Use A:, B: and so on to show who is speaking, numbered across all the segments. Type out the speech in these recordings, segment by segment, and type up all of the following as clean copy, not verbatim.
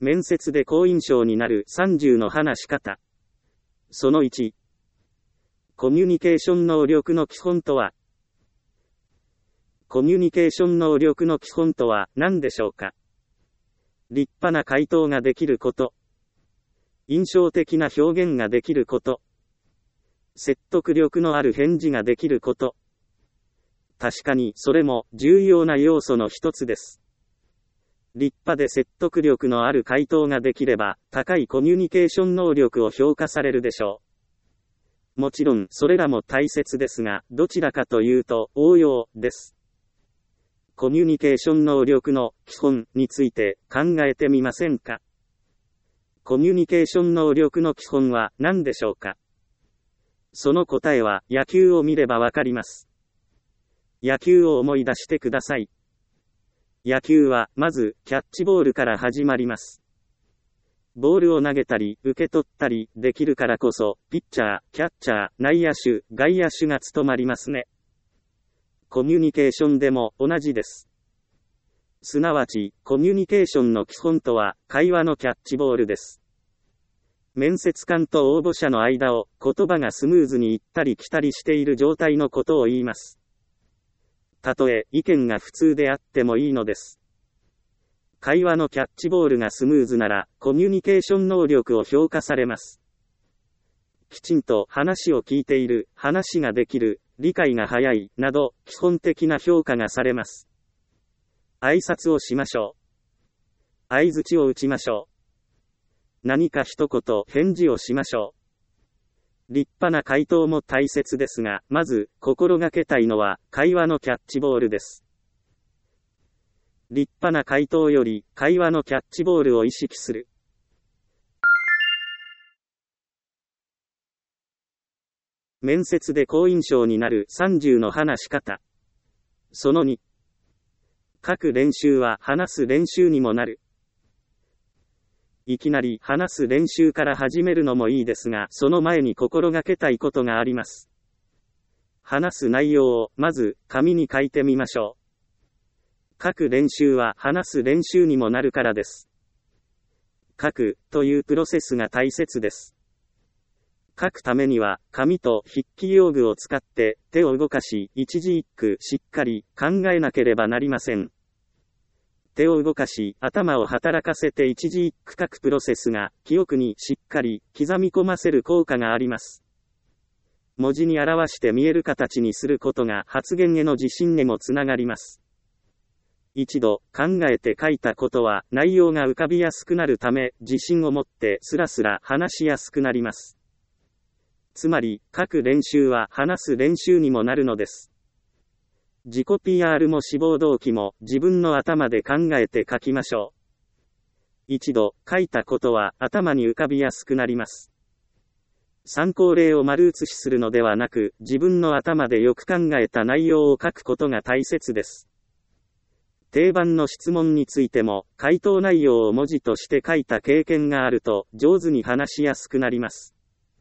A: 面接で好印象になる30の話し方。その1。コミュニケーション能力の基本とは。コミュニケーション能力の基本とは何でしょうか。立派な回答ができること。印象的な表現ができること。説得力のある返事ができること。確かにそれも重要な要素の一つです。立派で説得力のある回答ができれば、高いコミュニケーション能力を評価されるでしょう。もちろん、それらも大切ですが、どちらかというと、応用です。コミュニケーション能力の基本について考えてみませんか？コミュニケーション能力の基本は何でしょうか？その答えは野球を見ればわかります。野球を思い出してください。野球は、まず、キャッチボールから始まります。ボールを投げたり、受け取ったり、できるからこそ、ピッチャー、キャッチャー、内野手、外野手が務まりますね。コミュニケーションでも同じです。すなわち、コミュニケーションの基本とは、会話のキャッチボールです。面接官と応募者の間を、言葉がスムーズに行ったり来たりしている状態のことを言います。たとえ意見が普通であってもいいのです。会話のキャッチボールがスムーズなら、コミュニケーション能力を評価されます。きちんと話を聞いている、話ができる、理解が早い、など、基本的な評価がされます。挨拶をしましょう。相槌を打ちましょう。何か一言、返事をしましょう。立派な回答も大切ですが、まず、心がけたいのは、会話のキャッチボールです。立派な回答より、会話のキャッチボールを意識する。面接で好印象になる30の話し方。その2。書く練習は話す練習にもなる。いきなり話す練習から始めるのもいいですが、その前に心がけたいことがあります。話す内容をまず紙に書いてみましょう。書く練習は話す練習にもなるからです。書くというプロセスが大切です。書くためには紙と筆記用具を使って手を動かし、一字一句しっかり考えなければなりません。手を動かし、頭を働かせて一字一句書くプロセスが、記憶にしっかり刻み込ませる効果があります。文字に表して見える形にすることが発言への自信にもつながります。一度考えて書いたことは内容が浮かびやすくなるため、自信を持ってスラスラ話しやすくなります。つまり、書く練習は話す練習にもなるのです。自己 PR も志望動機も自分の頭で考えて書きましょう。一度書いたことは頭に浮かびやすくなります。参考例を丸写しするのではなく、自分の頭でよく考えた内容を書くことが大切です。定番の質問についても、回答内容を文字として書いた経験があると上手に話しやすくなります。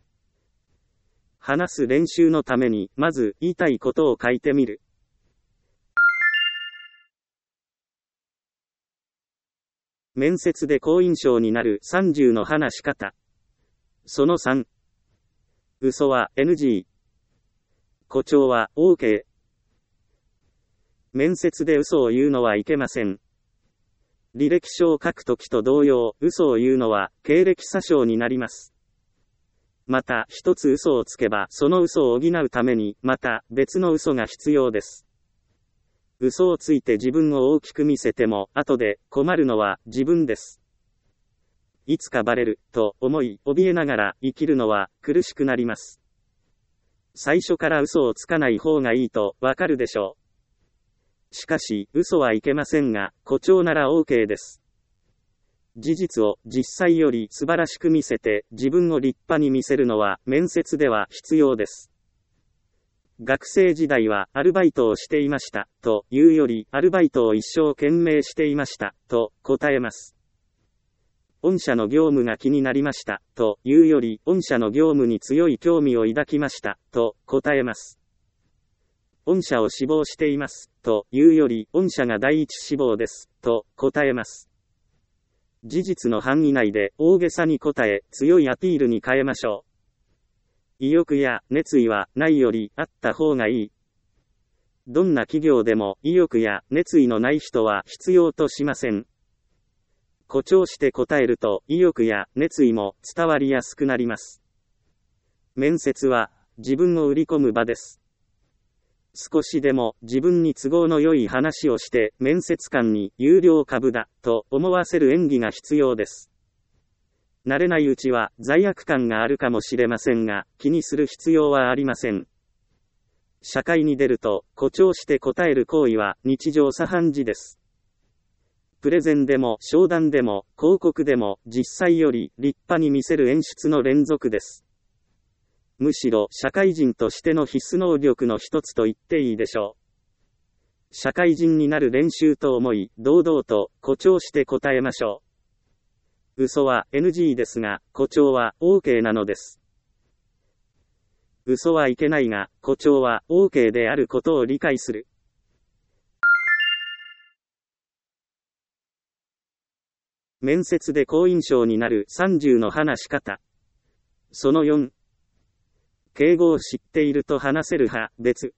A: 話す練習のために、まず言いたいことを書いてみる。面接で好印象になる30の話し方。その3。嘘は NG。誇張は OK。面接で嘘を言うのはいけません。履歴書を書くときと同様、嘘を言うのは経歴詐称になります。また、一つ嘘をつけば、その嘘を補うために、また別の嘘が必要です。嘘をついて自分を大きく見せても、後で困るのは自分です。いつかバレる、と思い、怯えながら生きるのは苦しくなります。最初から嘘をつかない方がいいとわかるでしょう。しかし、嘘はいけませんが、誇張なら OK です。事実を実際より素晴らしく見せて、自分を立派に見せるのは面接では必要です。学生時代はアルバイトをしていました、というより、アルバイトを一生懸命していました、と答えます。御社の業務が気になりました、というより、御社の業務に強い興味を抱きました、と答えます。御社を志望しています、というより、御社が第一志望です、と答えます。 事実の範囲内で大げさに答え、強いアピールに変えましょう。意欲や熱意はないよりあった方がいい。どんな企業でも意欲や熱意のない人は必要としません。誇張して答えると意欲や熱意も伝わりやすくなります。面接は自分を売り込む場です。少しでも自分に都合の良い話をして面接官に有料株だと思わせる演技が必要です。慣れないうちは罪悪感があるかもしれませんが、気にする必要はありません。社会に出ると誇張して答える行為は日常茶飯事です。プレゼンでも商談でも広告でも実際より立派に見せる演出の連続です。むしろ社会人としての必須能力の一つと言っていいでしょう。社会人になる練習と思い、堂々と誇張して答えましょう。嘘は NG ですが、誇張は OK なのです。嘘はいけないが、誇張は OK であることを理解する。面接で好印象になる30の話し方。その4。敬語を知っていると話せる派、別。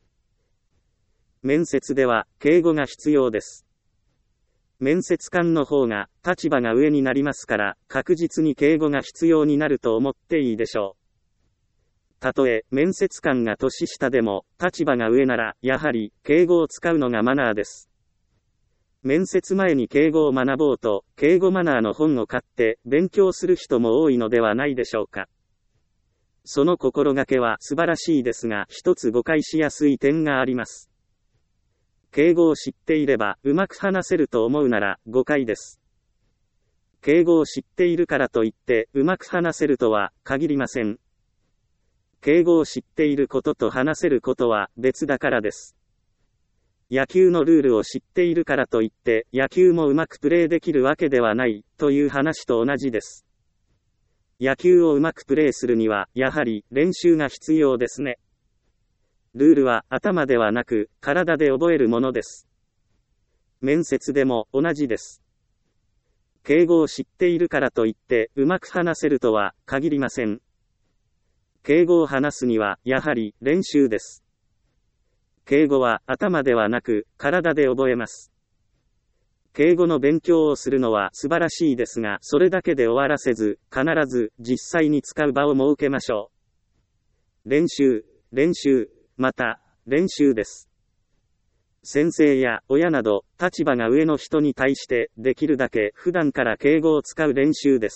A: 面接では敬語が必要です。面接官の方が立場が上になりますから、確実に敬語が必要になると思っていいでしょう。たとえ面接官が年下でも立場が上なら、やはり敬語を使うのがマナーです。面接前に敬語を学ぼうと、敬語マナーの本を買って勉強する人も多いのではないでしょうか。その心がけは素晴らしいですが、一つ誤解しやすい点があります。敬語を知っていればうまく話せると思うなら誤解です。敬語を知っているからといってうまく話せるとは限りません。敬語を知っていることと話せることは別だからです。野球のルールを知っているからといって野球もうまくプレーできるわけではないという話と同じです。野球をうまくプレーするにはやはり練習が必要ですね。ルールは頭ではなく体で覚えるものです。面接でも同じです。敬語を知っているからといってうまく話せるとは限りません。敬語を話すにはやはり練習です。敬語は頭ではなく体で覚えます。敬語の勉強をするのは素晴らしいですが、それだけで終わらせず、必ず実際に使う場を設けましょう。練習、練習、また、練習です。先生や親など、立場が上の人に対して、できるだけ普段から敬語を使う練習です。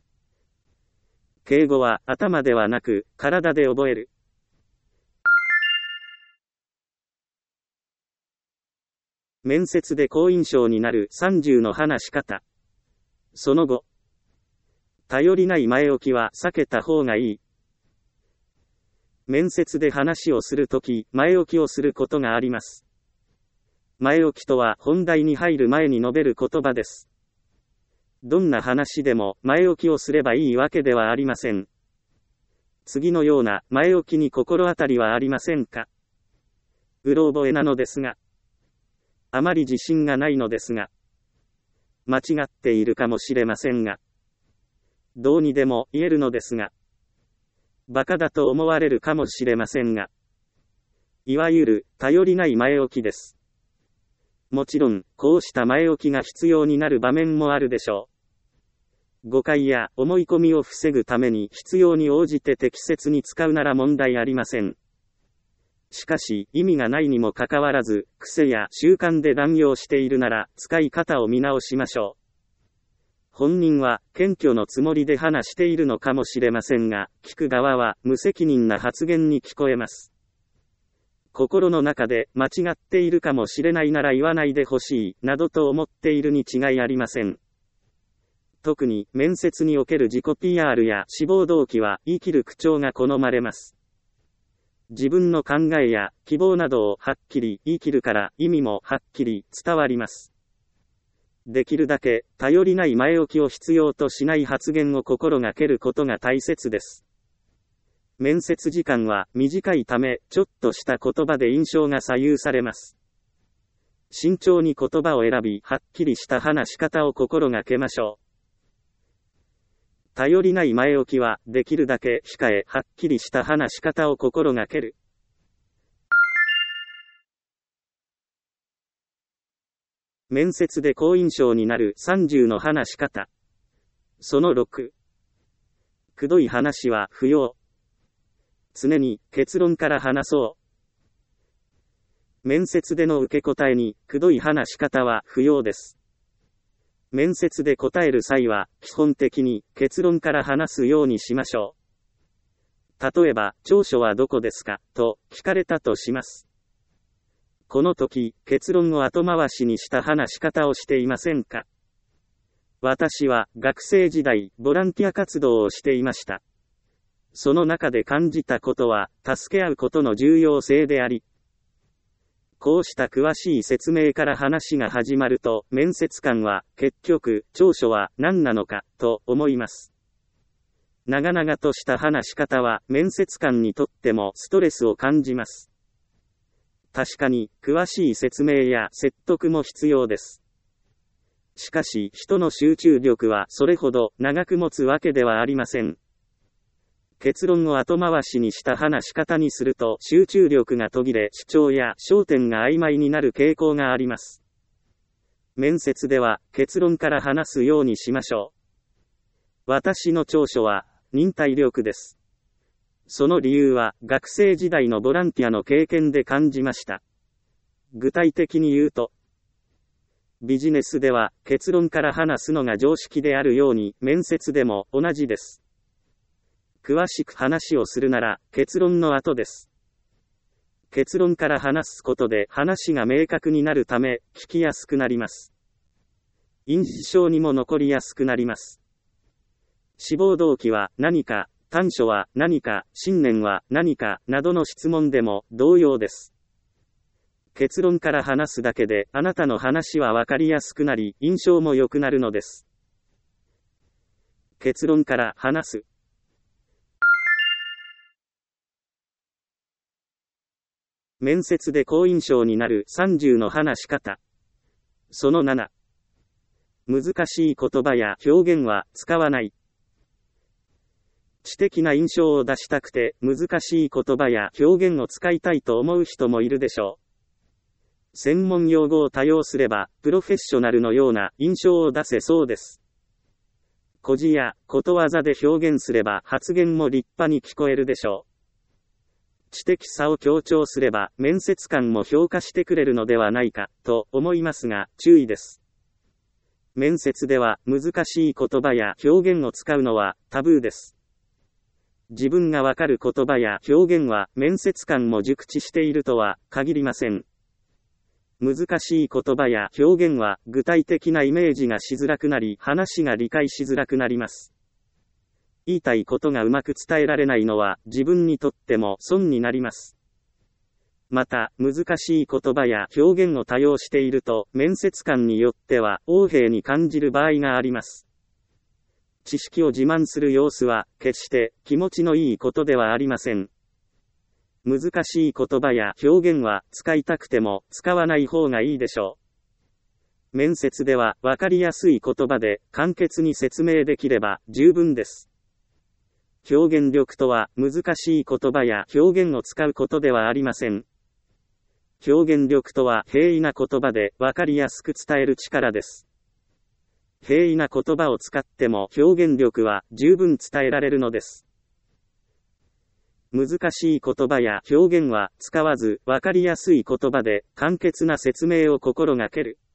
A: 敬語は頭ではなく、体で覚える。面接で好印象になる30の話し方。その後。頼りない前置きは避けた方がいい。面接で話をするとき、前置きをすることがあります。前置きとは本題に入る前に述べる言葉です。どんな話でも前置きをすればいいわけではありません。次のような前置きに心当たりはありませんか？うろ覚えなのですが。あまり自信がないのですが。間違っているかもしれませんが。どうにでも言えるのですが。馬鹿だと思われるかもしれませんが。いわゆる頼りない前置きです。もちろん、こうした前置きが必要になる場面もあるでしょう。誤解や思い込みを防ぐために必要に応じて適切に使うなら問題ありません。しかし、意味がないにもかかわらず、癖や習慣で乱用しているなら、使い方を見直しましょう。本人は、謙虚のつもりで話しているのかもしれませんが、聞く側は、無責任な発言に聞こえます。心の中で、間違っているかもしれないなら言わないでほしい、などと思っているに違いありません。特に、面接における自己 PR や志望動機は、言い切る口調が好まれます。自分の考えや希望などをはっきり言い切るから意味もはっきり伝わります。できるだけ頼りない前置きを必要としない発言を心がけることが大切です。面接時間は短いため、ちょっとした言葉で印象が左右されます。 慎重に言葉を選び、はっきりした話し方を心がけましょう。頼りない前置きは、できるだけ控え、はっきりした話し方を心がける。面接で好印象になる30の話し方。その6。くどい話は不要。常に結論から話そう。面接での受け答えに、くどい話し方は不要です。面接で答える際は、基本的に結論から話すようにしましょう。例えば、長所はどこですかと聞かれたとします。この時、結論を後回しにした話し方をしていませんか？私は学生時代、ボランティア活動をしていました。その中で感じたことは、助け合うことの重要性であり、こうした詳しい説明から話が始まると、面接官は、結局、長所は何なのか、と思います。長々とした話し方は、面接官にとってもストレスを感じます。確かに、詳しい説明や説得も必要です。しかし、人の集中力はそれほど長く持つわけではありません。結論を後回しにした話し方にすると集中力が途切れ主張や焦点が曖昧になる傾向があります。面接では結論から話すようにしましょう。私の長所は忍耐力です。その理由は学生時代のボランティアの経験で感じました。具体的に言うと、ビジネスでは結論から話すのが常識であるように面接でも同じです。詳しく話をするなら結論の後です。結論から話すことで話が明確になるため聞きやすくなります。印象にも残りやすくなります。志望動機は何か、短所は何か、信念は何かなどの質問でも同様です。結論から話すだけであなたの話はわかりやすくなり印象も良くなるのです。結論から話す。面接で好印象になる30の話し方。その7。難しい言葉や表現は使わない。知的な印象を出したくて難しい言葉や表現を使いたいと思う人もいるでしょう。専門用語を多用すればプロフェッショナルのような印象を出せそうです。故事やことわざで表現すれば発言も立派に聞こえるでしょう。知的さを強調すれば面接官も評価してくれるのではないかと思いますが注意です。面接では難しい言葉や表現を使うのはタブーです。自分がわかる言葉や表現は面接官も熟知しているとは限りません。難しい言葉や表現は具体的なイメージがしづらくなり話が理解しづらくなります。言いたいことがうまく伝えられないのは自分にとっても損になります。また、難しい言葉や表現を多用していると面接官によっては横柄に感じる場合があります。知識を自慢する様子は決して気持ちのいいことではありません。難しい言葉や表現は使いたくても使わない方がいいでしょう。面接ではわかりやすい言葉で簡潔に説明できれば十分です。表現力とは難しい言葉や表現を使うことではありません。表現力とは平易な言葉でわかりやすく伝える力です。平易な言葉を使っても表現力は十分伝えられるのです。難しい言葉や表現は使わずわかりやすい言葉で簡潔な説明を心がける。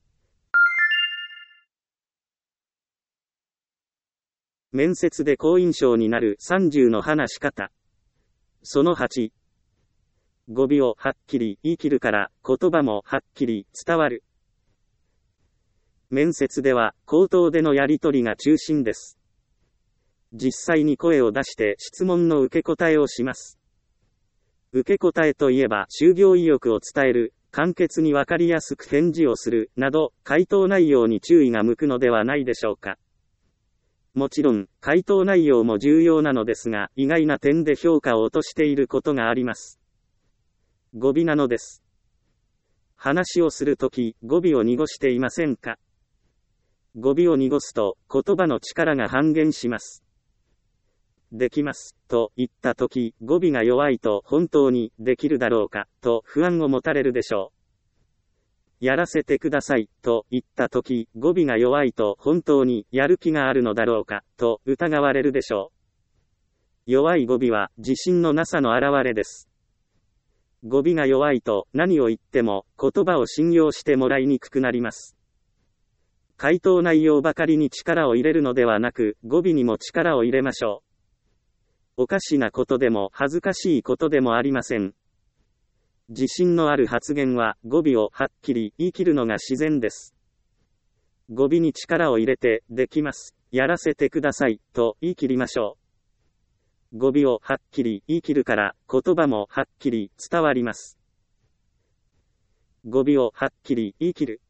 A: 面接で好印象になる30の話し方。その8。語尾をはっきり言い切るから言葉もはっきり伝わる。面接では口頭でのやり取りが中心です。実際に声を出して質問の受け答えをします。受け答えといえば就業意欲を伝える、簡潔にわかりやすく返事をするなど回答内容に注意が向くのではないでしょうか。もちろん、回答内容も重要なのですが、意外な点で評価を落としていることがあります。語尾なのです。 話をするとき、語尾を濁していませんか？語尾を濁すと、言葉の力が半減します。できます、と言ったとき、語尾が弱いと本当にできるだろうか、と不安を持たれるでしょう。やらせてください、と言ったとき、語尾が弱いと本当にやる気があるのだろうか、と疑われるでしょう。弱い語尾は自信のなさの表れです。語尾が弱いと何を言っても言葉を信用してもらいにくくなります。回答内容ばかりに力を入れるのではなく、語尾にも力を入れましょう。おかしなことでも恥ずかしいことでもありません。自信のある発言は語尾をはっきり言い切るのが自然です。語尾に力を入れて、できます、やらせてください、と言い切りましょう。語尾をはっきり言い切るから、言葉もはっきり伝わります。語尾をはっきり言い切る。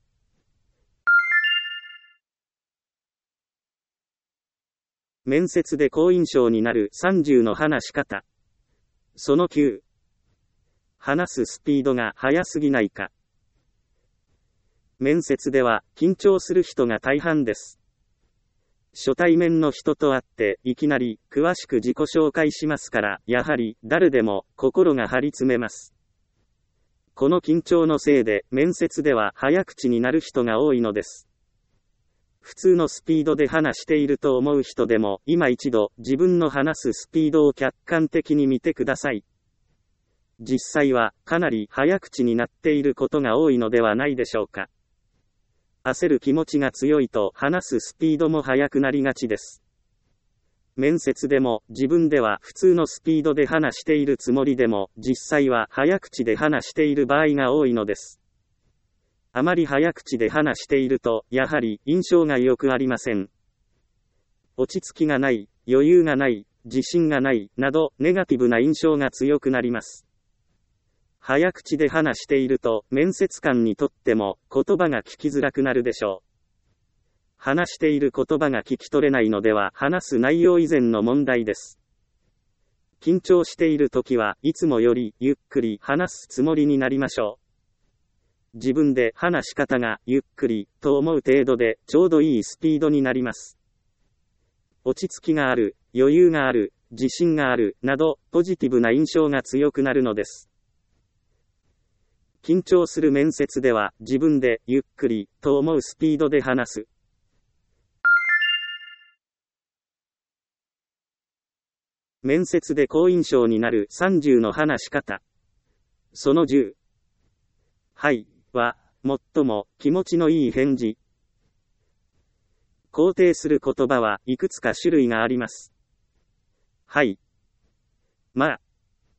A: 面接で好印象になる30の話し方。その9。話すスピードが速すぎないか。面接では緊張する人が大半です。初対面の人と会っていきなり詳しく自己紹介しますから、やはり誰でも心が張り詰めます。この緊張のせいで面接では早口になる人が多いのです。普通のスピードで話していると思う人でも、今一度自分の話すスピードを客観的に見てください。実際はかなり早口になっていることが多いのではないでしょうか。焦る気持ちが強いと話すスピードも速くなりがちです。面接でも自分では普通のスピードで話しているつもりでも、実際は早口で話している場合が多いのです。あまり早口で話していると、やはり印象が良くありません。落ち着きがない、余裕がない、自信がない、など、ネガティブな印象が強くなります。早口で話していると、面接官にとっても、言葉が聞きづらくなるでしょう。話している言葉が聞き取れないのでは、話す内容以前の問題です。緊張しているときはいつもよりゆっくり話すつもりになりましょう。自分で話し方がゆっくりと思う程度でちょうどいいスピードになります。落ち着きがある、余裕がある、自信がある、などポジティブな印象が強くなるのです。緊張する面接では自分でゆっくりと思うスピードで話す。面接で好印象になる30の話し方。その10。はい。は、最も気持ちのいい返事。肯定する言葉はいくつか種類があります。はい。まあ。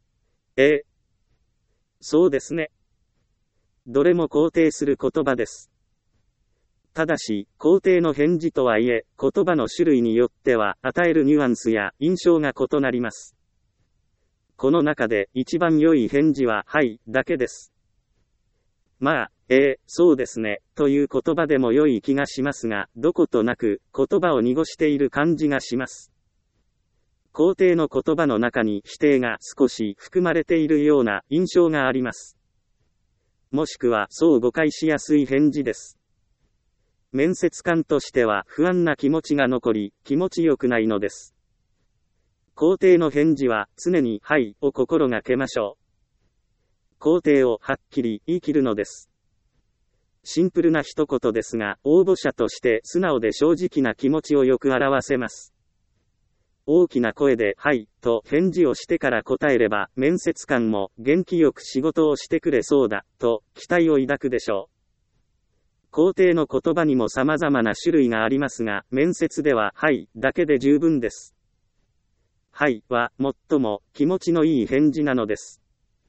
A: そうですね。どれも肯定する言葉です。ただし、肯定の返事とはいえ、言葉の種類によっては与えるニュアンスや印象が異なります。この中で一番良い返事は、はい、だけです。まあ、そうですね、という言葉でも良い気がしますが、どことなく、言葉を濁している感じがします。肯定の言葉の中に否定が少し含まれているような印象があります。もしくは、そう誤解しやすい返事です。面接官としては不安な気持ちが残り、気持ちよくないのです。肯定の返事は、常に、はい、を心がけましょう。肯定をはっきり言い切るのです。シンプルな一言ですが、応募者として素直で正直な気持ちをよく表せます。大きな声で、はい、と返事をしてから答えれば、面接官も元気よく仕事をしてくれそうだ、と期待を抱くでしょう。肯定の言葉にも様々な種類がありますが、面接では、はい、だけで十分です。はい、は、最も気持ちのいい返事なのです。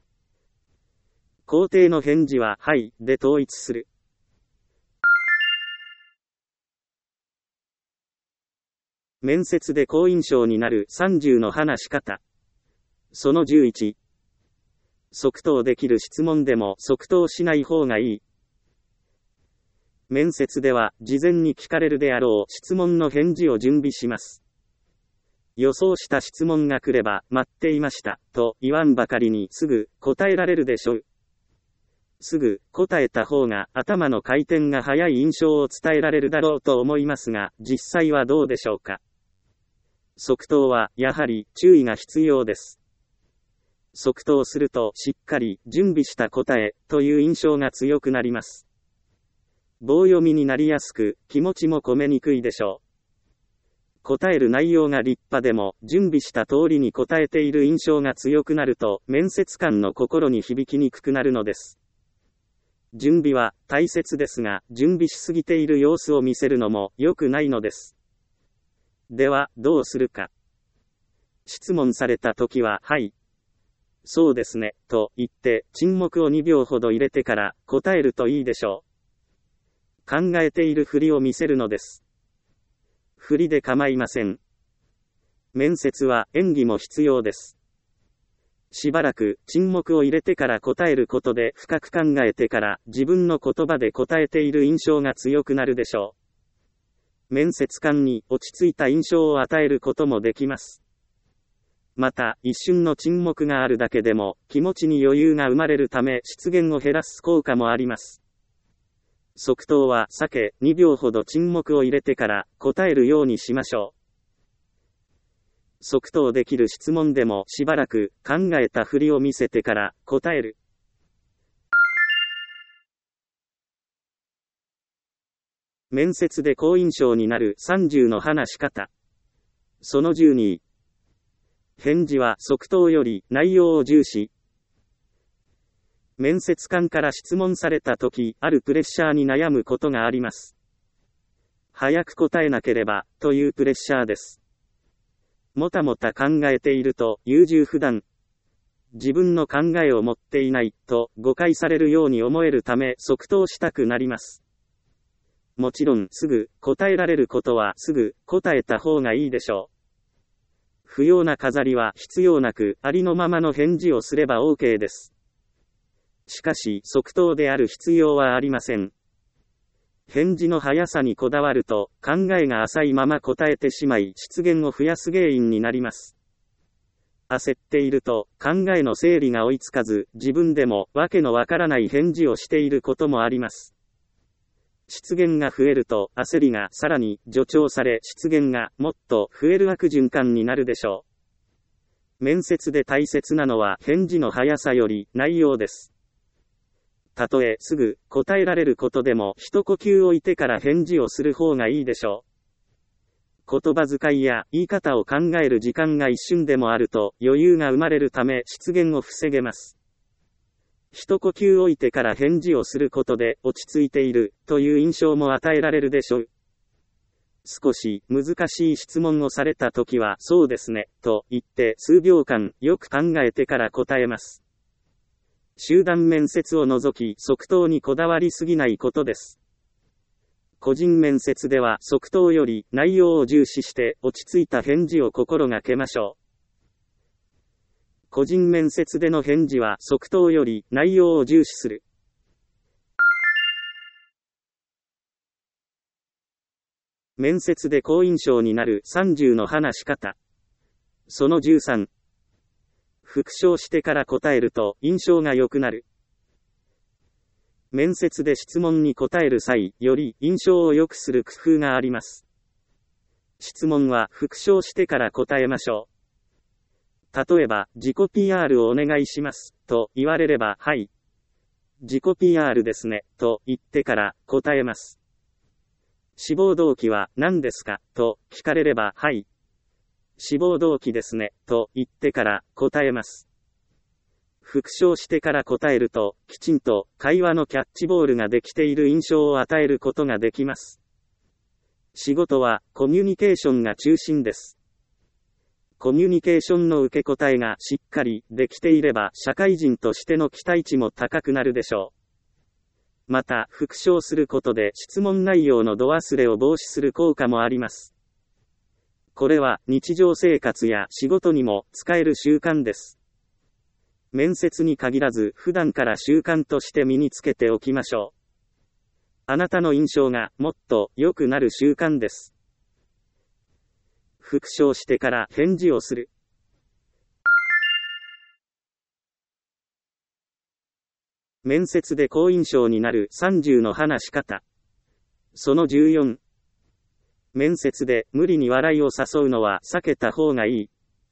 A: 肯定の返事は、はい、で統一する。面接で好印象になる30の話し方。その11。即答できる質問でも即答しない方がいい。面接では、事前に聞かれるであろう質問の返事を準備します。予想した質問が来れば、待っていました、と言わんばかりにすぐ答えられるでしょう。 すぐ答えた方が頭の回転が速い印象を伝えられるだろうと思いますが、実際はどうでしょうか。即答はやはり注意が必要です。即答するとしっかり準備した答えという印象が強くなります。棒読みになりやすく、気持ちも込めにくいでしょう。答える内容が立派でも、準備した通りに答えている印象が強くなると、面接官の心に響きにくくなるのです。準備は大切ですが、準備しすぎている様子を見せるのも良くないのです。では、どうするか。質問されたときは、はい。そうですね、と言って、沈黙を2秒ほど入れてから答えるといいでしょう。考えているふりを見せるのです。振りで構いません。面接は演技も必要です。しばらく沈黙を入れてから答えることで深く考えてから自分の言葉で答えている印象が強くなるでしょう。面接官に落ち着いた印象を与えることもできます。また、一瞬の沈黙があるだけでも気持ちに余裕が生まれるため失言を減らす効果もあります。即答は避け、2秒ほど沈黙を入れてから答えるようにしましょう。即答できる質問でもしばらく考えたふりを見せてから答える。面接で好印象になる30の話し方。その12。返事は即答より内容を重視。面接官から質問されたとき、あるプレッシャーに悩むことがあります。早く答えなければ、というプレッシャーです。もたもた考えていると、優柔不断。自分の考えを持っていない、と誤解されるように思えるため、即答したくなります。もちろん、すぐ答えられることはすぐ答えた方がいいでしょう。不要な飾りは必要なく、ありのままの返事をすれば OK です。しかし、即答である必要はありません。返事の速さにこだわると、考えが浅いまま答えてしまい、失言を増やす原因になります。焦っていると、考えの整理が追いつかず、自分でもわけのわからない返事をしていることもあります。失言が増えると、焦りがさらに助長され、失言がもっと増える悪循環になるでしょう。面接で大切なのは返事の速さより内容です。たとえすぐ答えられることでも一呼吸置いてから返事をする方がいいでしょう。言葉遣いや言い方を考える時間が一瞬でもあると余裕が生まれるため失言を防げます。一呼吸置いてから返事をすることで落ち着いているという印象も与えられるでしょう。少し難しい質問をされたときはそうですねと言って数秒間よく考えてから答えます。集団面接を除き即答にこだわりすぎないことです。個人面接では即答より内容を重視して落ち着いた返事を心がけましょう。個人面接での返事は即答より内容を重視する。面接で好印象になる30の話し方。その13。復唱してから答えると印象が良くなる。面接で質問に答える際、より印象を良くする工夫があります。質問は復唱してから答えましょう。例えば、自己 PR をお願いします、と言われれば、はい。自己 PR ですね、と言ってから答えます。志望動機は何ですか、と聞かれれば、はい。志望動機ですね、と言ってから答えます。復唱してから答えると、きちんと会話のキャッチボールができている印象を与えることができます。仕事はコミュニケーションが中心です。コミュニケーションの受け答えがしっかりできていれば、社会人としての期待値も高くなるでしょう。また、復唱することで質問内容の度忘れを防止する効果もあります。これは日常生活や仕事にも使える習慣です。面接に限らず普段から習慣として身につけておきましょう。あなたの印象がもっと良くなる習慣です。復唱してから返事をする。 面接で好印象になる30の話し方。その14。面接で無理に笑いを誘うのは避けた方がいい。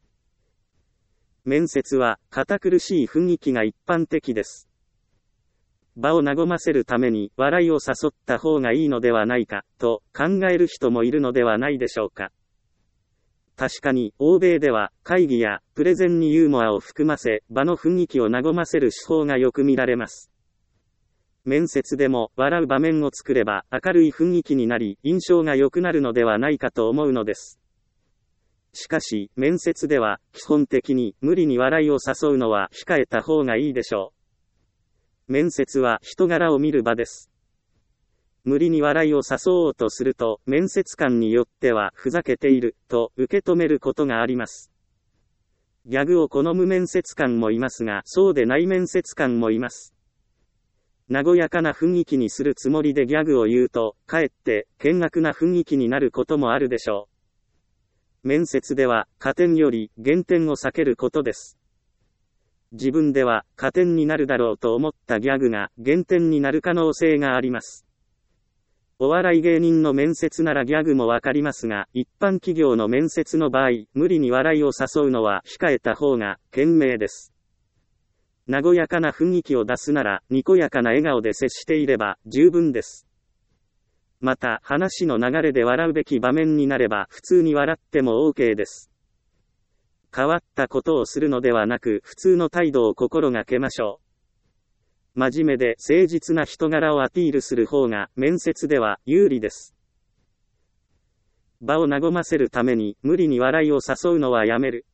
A: 面接は堅苦しい雰囲気が一般的です。場を和ませるために笑いを誘った方がいいのではないかと考える人もいるのではないでしょうか。確かに欧米では会議やプレゼンにユーモアを含ませ場の雰囲気を和ませる手法がよく見られます。面接でも笑う場面を作れば明るい雰囲気になり印象が良くなるのではないかと思うのです。しかし面接では基本的に無理に笑いを誘うのは控えた方がいいでしょう。面接は人柄を見る場です。無理に笑いを誘おうとすると面接官によってはふざけていると受け止めることがあります。ギャグを好む面接官もいますがそうでない面接官もいます。和やかな雰囲気にするつもりでギャグを言うとかえって険悪な雰囲気になることもあるでしょう。面接では加点より減点を避けることです。自分では加点になるだろうと思ったギャグが減点になる可能性があります。お笑い芸人の面接ならギャグもわかりますが、一般企業の面接の場合、無理に笑いを誘うのは控えた方が賢明です。和やかな雰囲気を出すなら、にこやかな笑顔で接していれば十分です。また、話の流れで笑うべき場面になれば、普通に笑っても OK です。変わったことをするのではなく、普通の態度を心がけましょう。真面目で誠実な人柄をアピールする方が面接では有利です。場を和ませるために無理に笑いを誘うのはやめる。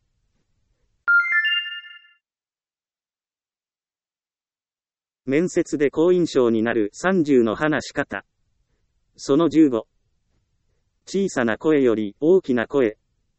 A: 面接で好印象になる30の話し方。その15。小さな声より大きな声。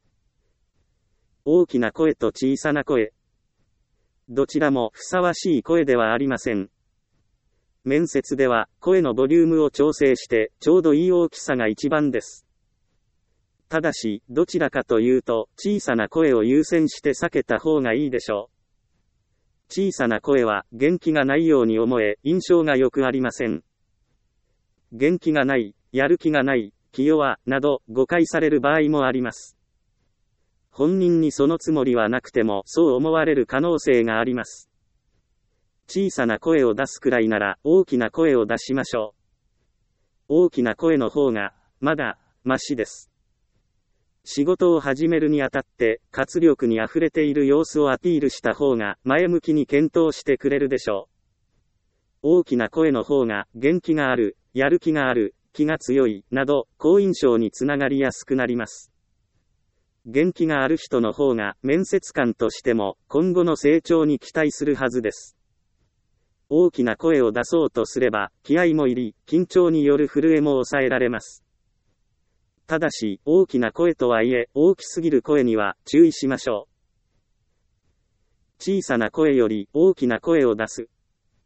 A: 大きな声と小さな声。どちらもふさわしい声ではありません。面接では声のボリュームを調整してちょうどいい大きさが一番です。ただし、どちらかというと小さな声を優先して避けた方がいいでしょう。小さな声は元気がないように思え印象が良くありません。元気がない、やる気がない、気弱など誤解される場合もあります。本人にそのつもりはなくてもそう思われる可能性があります。小さな声を出すくらいなら大きな声を出しましょう。大きな声の方がまだマシです。仕事を始めるにあたって活力にあふれている様子をアピールした方が前向きに検討してくれるでしょう。大きな声の方が元気がある、やる気がある、気が強いなど好印象につながりやすくなります。元気がある人の方が面接官としても今後の成長に期待するはずです。大きな声を出そうとすれば気合も入り、緊張による震えも抑えられます。ただし、大きな声とはいえ、大きすぎる声には注意しましょう。小さな声より大きな声を出す。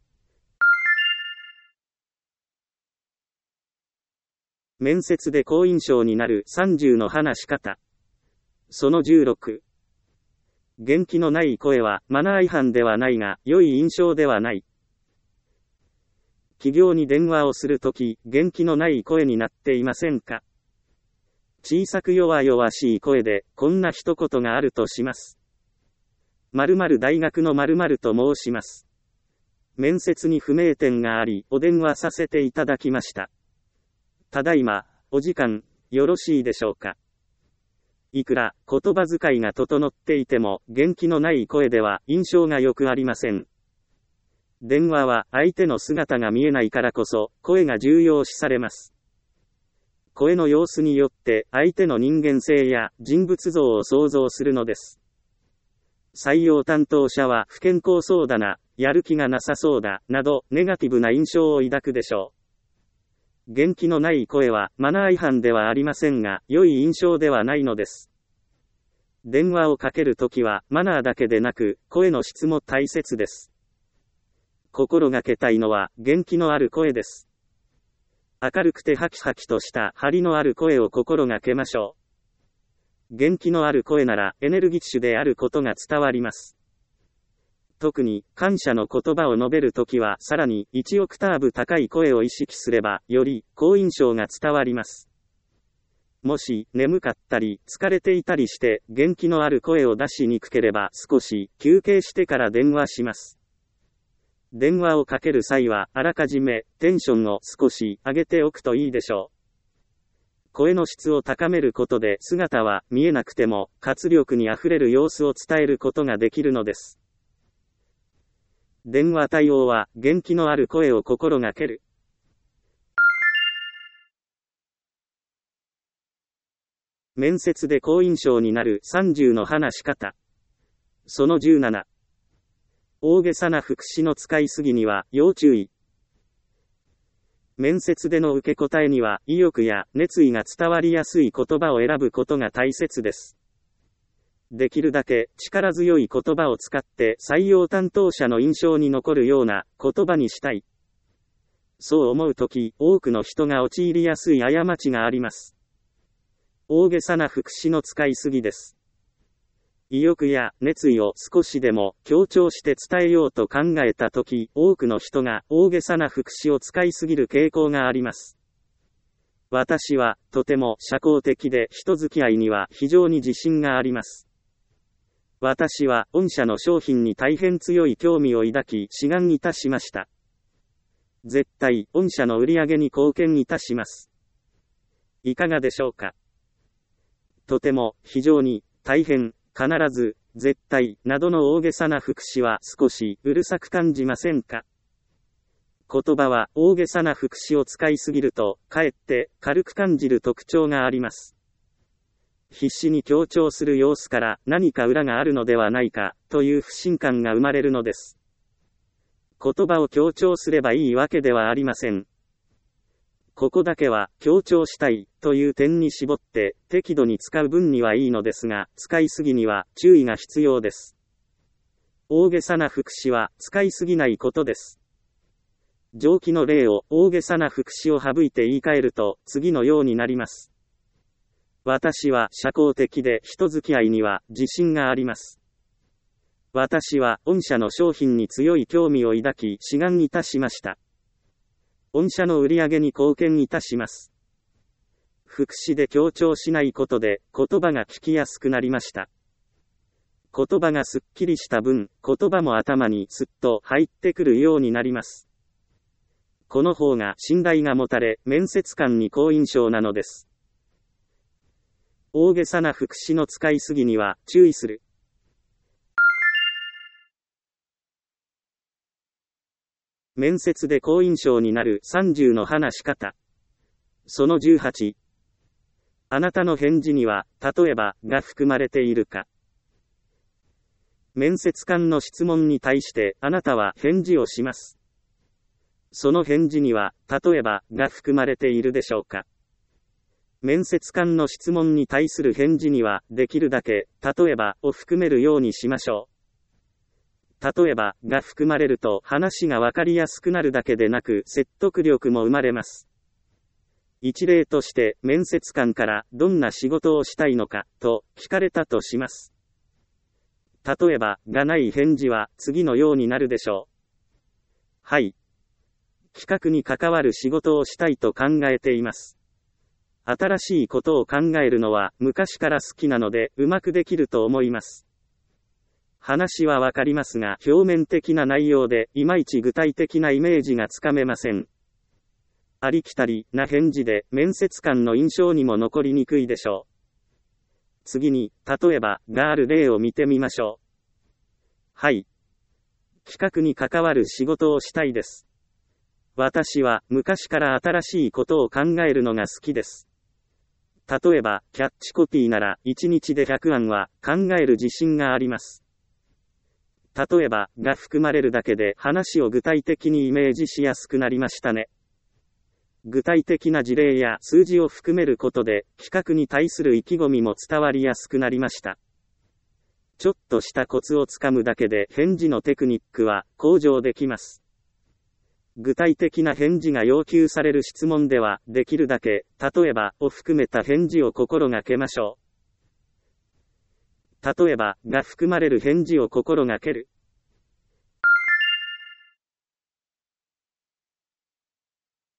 A: 面接で好印象になる30の話し方。その16。元気のない声はマナー違反ではないが、良い印象ではない。企業に電話をするとき、元気のない声になっていませんか？小さく弱々しい声で、こんな一言があるとします。〇〇大学の〇〇と申します。面接に不明点があり、お電話させていただきました。ただいま、お時間、よろしいでしょうか。いくら、言葉遣いが整っていても、元気のない声では、印象が良くありません。電話は、相手の姿が見えないからこそ、声が重要視されます。声の様子によって、相手の人間性や、人物像を想像するのです。採用担当者は、不健康そうだな、やる気がなさそうだ、など、ネガティブな印象を抱くでしょう。元気のない声はマナー違反ではありませんが、良い印象ではないのです。電話をかけるときはマナーだけでなく、声の質も大切です。心がけたいのは元気のある声です。明るくてハキハキとした張りのある声を心がけましょう。元気のある声ならエネルギッシュであることが伝わります。 特に感謝の言葉を述べるときはさらに1オクターブ高い声を意識すれば、より好印象が伝わります。もし眠かったり疲れていたりして元気のある声を出しにくければ少し休憩してから電話します。電話をかける際はあらかじめテンションを少し上げておくといいでしょう。声の質を高めることで姿は見えなくても活力にあふれる様子を伝えることができるのです。電話対応は元気のある声を心がける。面接で好印象になる30の話し方。その17。大げさな副詞の使いすぎには要注意。面接での受け答えには意欲や熱意が伝わりやすい言葉を選ぶことが大切です。できるだけ力強い言葉を使って採用担当者の印象に残るような言葉にしたい。そう思うとき、多くの人が陥りやすい過ちがあります。大げさな副詞の使いすぎです。意欲や熱意を少しでも強調して伝えようと考えたとき、多くの人が大げさな副詞を使いすぎる傾向があります。私はとても社交的で人付き合いには非常に自信があります。私は御社の商品に大変強い興味を抱き志願いたしました。絶対御社の売り上げに貢献いたします。いかがでしょうか。とても、非常に、大変、必ず、絶対、などの大げさな副詞は少しうるさく感じませんか。言葉は大げさな副詞を使いすぎると、かえって軽く感じる特徴があります。必死に強調する様子から何か裏があるのではないか、という不信感が生まれるのです。言葉を強調すればいいわけではありません。ここだけは強調したいという点に絞って適度に使う分にはいいのですが、使いすぎには注意が必要です。大げさな副詞は使いすぎないことです。上記の例を大げさな副詞を省いて言い換えると次のようになります。私は社交的で人付き合いには自信があります。私は御社の商品に強い興味を抱き志願いたしました。御社の売り上げに貢献いたします。副詞で強調しないことで言葉が聞きやすくなりました。言葉がすっきりした分、言葉も頭にすっと入ってくるようになります。この方が信頼が持たれ、面接官に好印象なのです。大げさな副詞の使いすぎには注意する。面接で好印象になる30の話し方。その18。あなたの返事には、例えば、が含まれているか。面接官の質問に対して、あなたは返事をします。その返事には、例えば、が含まれているでしょうか。面接官の質問に対する返事には、できるだけ、例えば、を含めるようにしましょう。例えば、が含まれると話がわかりやすくなるだけでなく説得力も生まれます。一例として、面接官からどんな仕事をしたいのかと聞かれたとします。例えば、がない返事は次のようになるでしょう。はい。企画に関わる仕事をしたいと考えています。新しいことを考えるのは昔から好きなのでうまくできると思います。話はわかりますが表面的な内容でいまいち具体的なイメージがつかめません。ありきたりな返事で面接官の印象にも残りにくいでしょう。次に、例えば、がある例を見てみましょう。はい。企画に関わる仕事をしたいです。私は昔から新しいことを考えるのが好きです。例えば、キャッチコピーなら1日で100案は考える自信があります。例えば、が含まれるだけで話を具体的にイメージしやすくなりましたね。具体的な事例や数字を含めることで、企画に対する意気込みも伝わりやすくなりました。ちょっとしたコツをつかむだけで返事のテクニックは向上できます。具体的な返事が要求される質問では、できるだけ、例えば、を含めた返事を心がけましょう。例えば、が含まれる返事を心がける。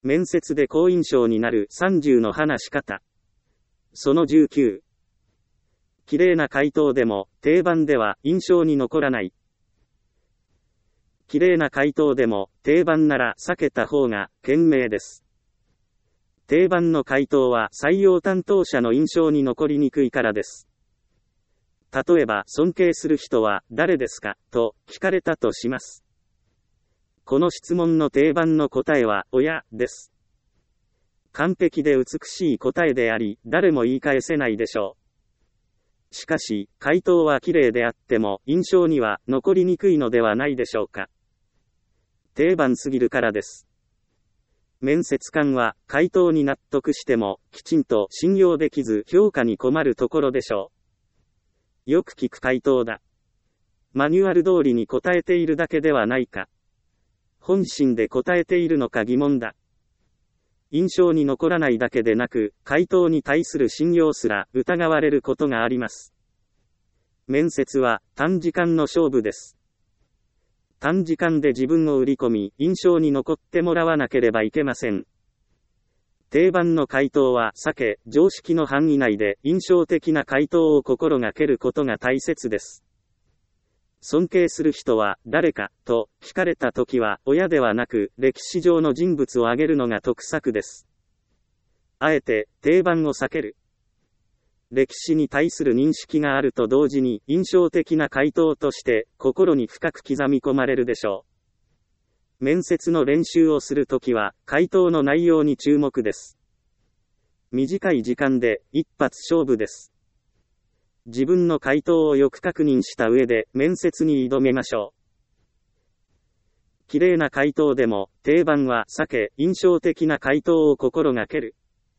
A: 面接で好印象になる30の話し方。その19。綺麗な回答でも定番では印象に残らない。綺麗な回答でも定番なら避けた方が賢明です。定番の回答は採用担当者の印象に残りにくいからです。例えば、尊敬する人は誰ですかと聞かれたとします。この質問の定番の答えは親です。完璧で美しい答えであり、誰も言い返せないでしょう。しかし、回答は綺麗であっても印象には残りにくいのではないでしょうか。定番すぎるからです。面接官は回答に納得してもきちんと信用できず評価に困るところでしょう。よく聞く回答だ。マニュアル通りに答えているだけではないか。本心で答えているのか疑問だ。印象に残らないだけでなく、回答に対する信用すら疑われることがあります。面接は短時間の勝負です。短時間で自分を売り込み、印象に残ってもらわなければいけません。定番の回答は避け、常識の範囲内で印象的な回答を心がけることが大切です。尊敬する人は誰かと聞かれたときは親ではなく歴史上の人物を挙げるのが得策です。あえて定番を避ける。歴史に対する認識があると同時に印象的な回答として心に深く刻み込まれるでしょう。面接の練習をするときは回答の内容に注目です。短い時間で一発勝負です。自分の回答をよく確認した上で面接に挑めましょう。綺麗な回答でも定番は避け、印象的な回答を心がける。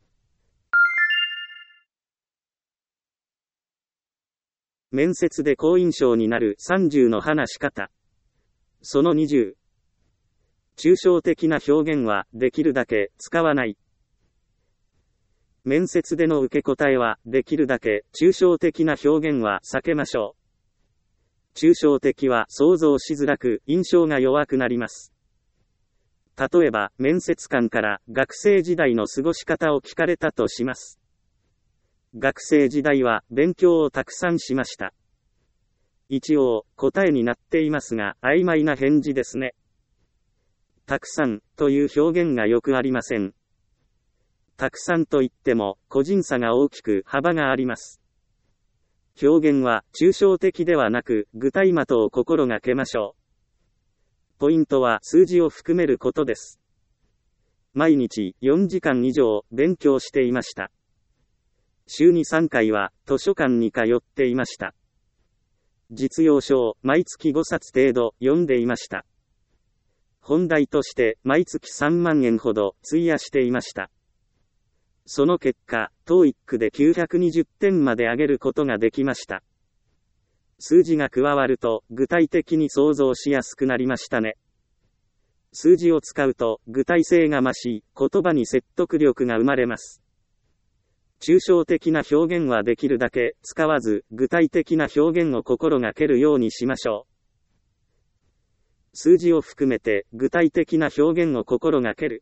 A: 面接で好印象になる30の話し方。その20。抽象的な表現はできるだけ使わない。面接での受け答えはできるだけ抽象的な表現は避けましょう。抽象的は想像しづらく印象が弱くなります。例えば面接官から学生時代の過ごし方を聞かれたとします。学生時代は勉強をたくさんしました。一応答えになっていますが曖昧な返事ですね。たくさんという表現がよくありません。たくさんといっても個人差が大きく幅があります。表現は抽象的ではなく具体的を心がけましょう。ポイントは数字を含めることです。毎日4時間以上勉強していました。週に3回は図書館に通っていました。実用書を毎月5冊程度読んでいました。本題として毎月3万円ほど費やしていました。その結果、TOEIC で920点まで上げることができました。数字が加わると具体的に想像しやすくなりましたね。数字を使うと具体性が増し、言葉に説得力が生まれます。抽象的な表現はできるだけ使わず、具体的な表現を心がけるようにしましょう。数字を含めて具体的な表現を心がける。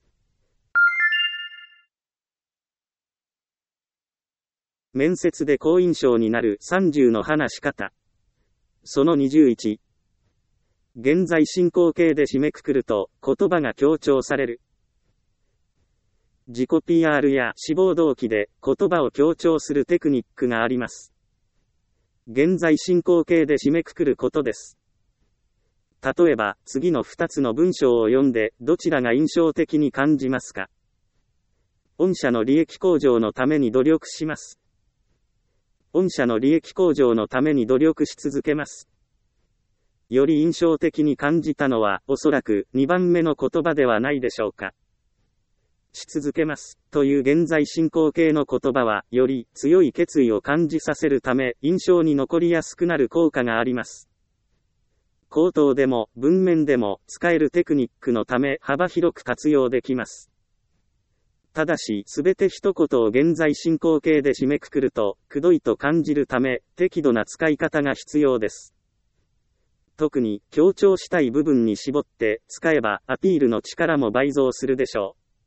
A: 面接で好印象になる30の話し方。その21。現在進行形で締めくくると言葉が強調される。自己 PR や志望動機で言葉を強調するテクニックがあります。現在進行形で締めくくることです。例えば、次の2つの文章を読んで、どちらが印象的に感じますか？御社の利益向上のために努力します。御社の利益向上のために努力し続けます。より印象的に感じたのは、おそらく2番目の言葉ではないでしょうか。し続けますという現在進行形の言葉は、より強い決意を感じさせるため、印象に残りやすくなる効果があります。口頭でも文面でも使えるテクニックのため幅広く活用できます。ただし、すべて一言を現在進行形で締めくくると、くどいと感じるため、適度な使い方が必要です。特に、強調したい部分に絞って使えば、アピールの力も倍増するでしょう。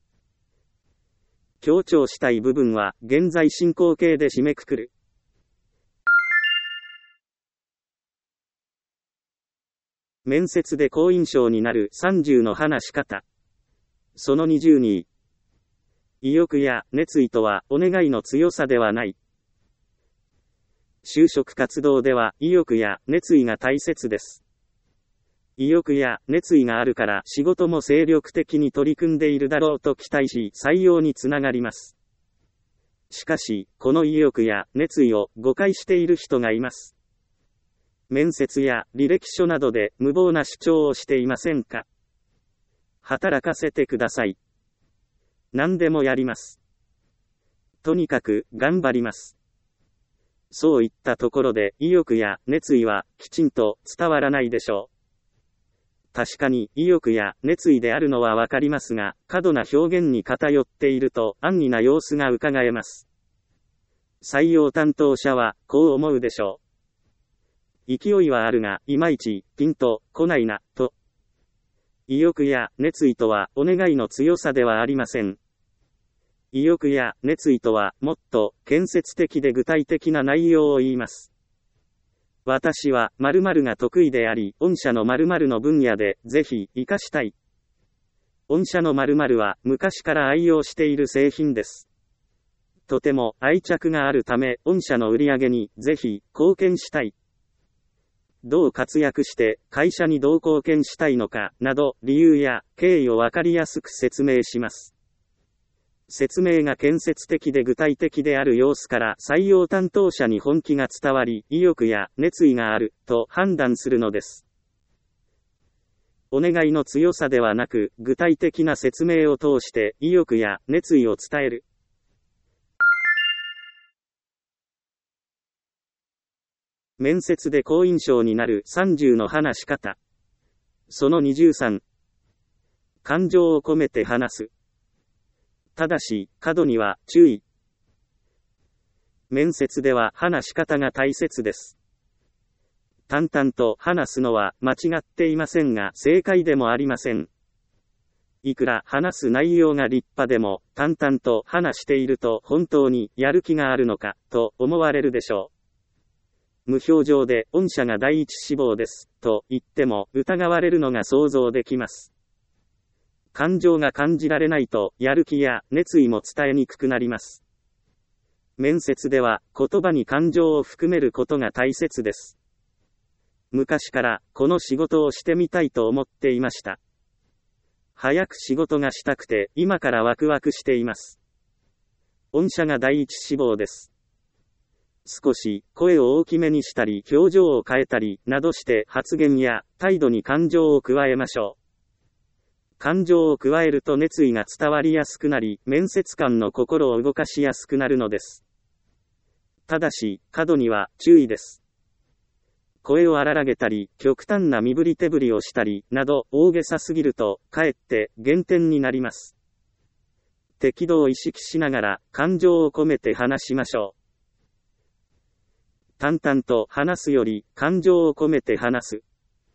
A: 強調したい部分は現在進行形で締めくくる。面接で好印象になる30の話し方。その22。意欲や熱意とはお願いの強さではない。就職活動では意欲や熱意が大切です。意欲や熱意があるから仕事も精力的に取り組んでいるだろうと期待し採用につながります。しかし、この意欲や熱意を誤解している人がいます。面接や履歴書などで無謀な主張をしていませんか？働かせてください。何でもやります。とにかく頑張ります。そういったところで意欲や熱意はきちんと伝わらないでしょう。確かに意欲や熱意であるのはわかりますが、過度な表現に偏っていると安易な様子が伺えます。採用担当者はこう思うでしょう。勢いはあるが、いまいちピンとこないな、と。意欲や熱意とはお願いの強さではありません。意欲や熱意とはもっと建設的で具体的な内容を言います。私は〇〇が得意であり、御社の〇〇の分野でぜひ活かしたい。御社の〇〇は昔から愛用している製品です。とても愛着があるため、御社の売り上げにぜひ貢献したい。どう活躍して会社にどう貢献したいのかなど理由や経緯をわかりやすく説明します。説明が建設的で具体的である様子から採用担当者に本気が伝わり意欲や熱意があると判断するのです。お願いの強さではなく具体的な説明を通して意欲や熱意を伝える。面接で好印象になる30の話し方。その23。感情を込めて話す。ただし、過度には注意。面接では話し方が大切です。淡々と話すのは間違っていませんが正解でもありません。いくら話す内容が立派でも淡々と話していると本当にやる気があるのかと思われるでしょう。無表情で御社が第一志望ですと言っても疑われるのが想像できます。感情が感じられないとやる気や熱意も伝えにくくなります。面接では言葉に感情を含めることが大切です。昔からこの仕事をしてみたいと思っていました。早く仕事がしたくて今からワクワクしています。御社が第一志望です。少し声を大きめにしたり表情を変えたりなどして発言や態度に感情を加えましょう。感情を加えると熱意が伝わりやすくなり面接官の心を動かしやすくなるのです。ただし過度には注意です。声を荒らげたり極端な身振り手振りをしたりなど大げさすぎるとかえって減点になります。適度を意識しながら感情を込めて話しましょう。淡々と話すより感情を込めて話す。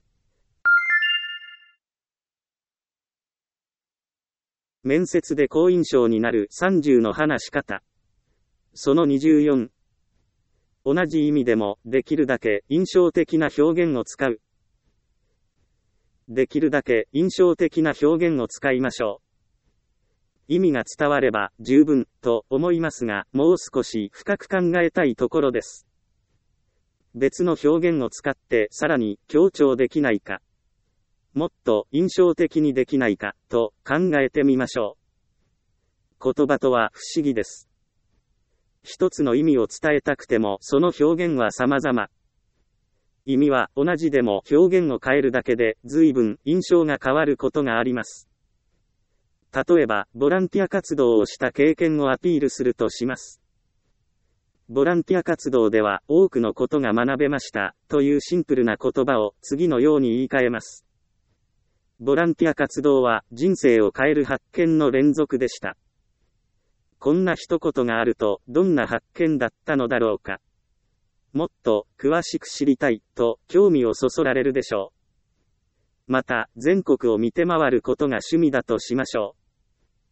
A: 面接で好印象になる30の話し方。その24。同じ意味でもできるだけ印象的な表現を使う。できるだけ印象的な表現を使いましょう。意味が伝われば十分と思いますが、もう少し深く考えたいところです。別の表現を使ってさらに強調できないか、もっと印象的にできないかと考えてみましょう。言葉とは不思議です。一つの意味を伝えたくてもその表現は様々。意味は同じでも表現を変えるだけで随分印象が変わることがあります。例えばボランティア活動をした経験をアピールするとします。ボランティア活動では多くのことが学べましたというシンプルな言葉を次のように言い換えます。ボランティア活動は人生を変える発見の連続でした。こんな一言があるとどんな発見だったのだろうか。もっと詳しく知りたいと興味をそそられるでしょう。また全国を見て回ることが趣味だとしましょう。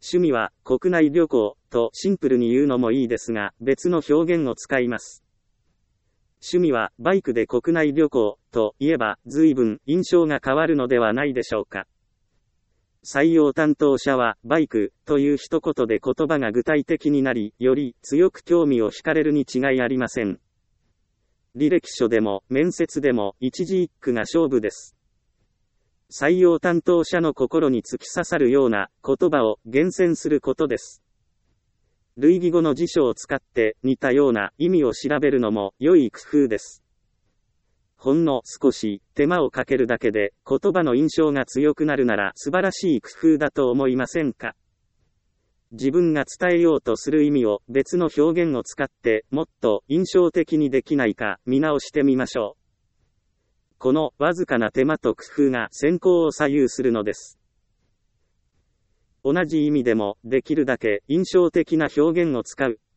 A: 趣味は国内旅行とシンプルに言うのもいいですが、別の表現を使います。趣味はバイクで国内旅行と言えば随分印象が変わるのではないでしょうか。採用担当者はバイクという一言で言葉が具体的になり、より強く興味を惹かれるに違いありません。履歴書でも面接でも一字一句が勝負です。採用担当者の心に突き刺さるような言葉を厳選することです。類義語の辞書を使って似たような意味を調べるのも良い工夫です。ほんの少し手間をかけるだけで言葉の印象が強くなるなら素晴らしい工夫だと思いませんか。自分が伝えようとする意味を別の表現を使ってもっと印象的にできないか見直してみましょう。このわずかな手間と工夫が選考を左右するのです。同じ意味でもできるだけ印象的な表現を使う。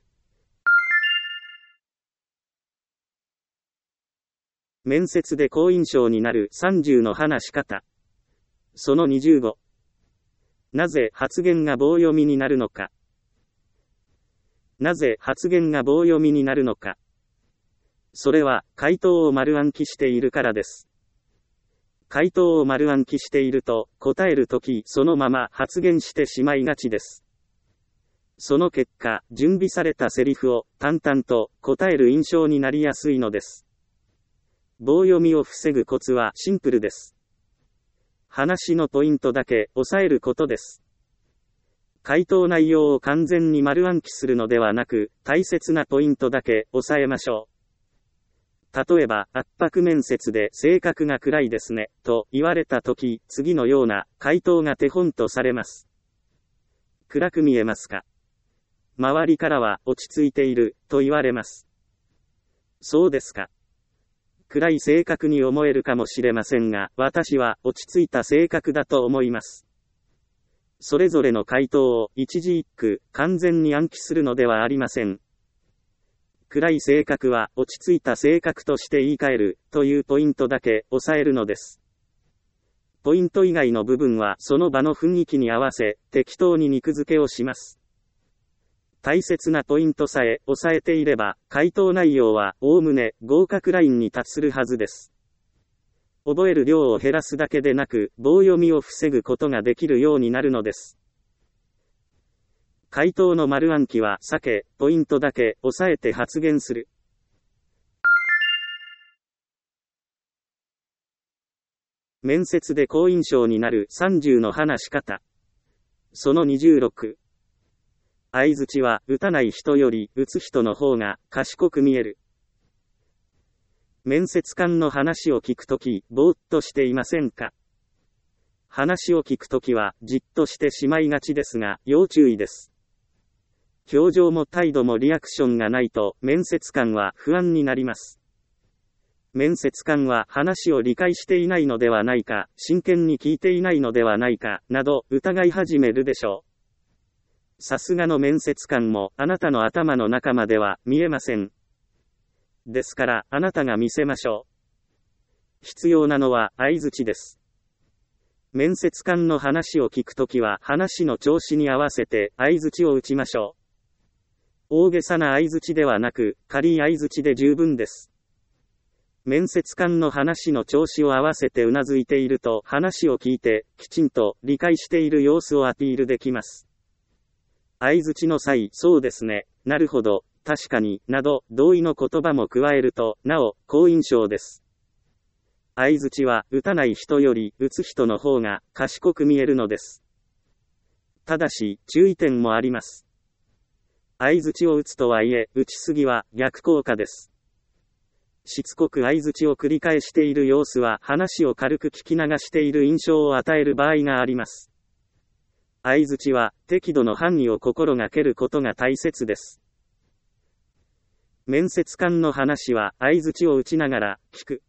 A: 面接で好印象になる30の話し方。その25。なぜ発言が棒読みになるのか。なぜ発言が棒読みになるのか。それは回答を丸暗記しているからです。回答を丸暗記していると答えるときそのまま発言してしまいがちです。その結果、準備されたセリフを淡々と答える印象になりやすいのです。棒読みを防ぐコツはシンプルです。話のポイントだけ押さえることです。回答内容を完全に丸暗記するのではなく、大切なポイントだけ押さえましょう。例えば、圧迫面接で性格が暗いですね、と言われたとき、次のような回答が手本とされます。暗く見えますか？周りからは落ち着いている、と言われます。そうですか。暗い性格に思えるかもしれませんが、私は落ち着いた性格だと思います。それぞれの回答を一字一句、完全に暗記するのではありません。暗い性格は落ち着いた性格として言い換えるというポイントだけ押さえるのです。ポイント以外の部分はその場の雰囲気に合わせ適当に肉付けをします。大切なポイントさえ押さえていれば回答内容はおおむね合格ラインに達するはずです。覚える量を減らすだけでなく棒読みを防ぐことができるようになるのです。回答の丸暗記は避け、ポイントだけ押さえて発言する。面接で好印象になる30の話し方。その26。相槌は打たない人より打つ人の方が賢く見える。面接官の話を聞くとき、ぼーっとしていませんか？話を聞くときはじっとしてしまいがちですが、要注意です。表情も態度もリアクションがないと面接官は不安になります。面接官は話を理解していないのではないか、真剣に聞いていないのではないか、など疑い始めるでしょう。さすがの面接官もあなたの頭の中までは見えません。ですからあなたが見せましょう。必要なのは相槌です。面接官の話を聞くときは話の調子に合わせて相槌を打ちましょう。大げさな相槌ではなく、軽い相槌で十分です。面接官の話の調子を合わせてうなずいていると話を聞いて、きちんと理解している様子をアピールできます。相槌の際、そうですね、なるほど、確かに、など、同意の言葉も加えると、なお、好印象です。相槌は、打たない人より、打つ人の方が、賢く見えるのです。ただし、注意点もあります。相槌を打つとはいえ、打ちすぎは逆効果です。しつこく相槌を繰り返している様子は話を軽く聞き流している印象を与える場合があります。相槌は適度の範囲を心がけることが大切です。面接官の話は相槌を打ちながら聞く。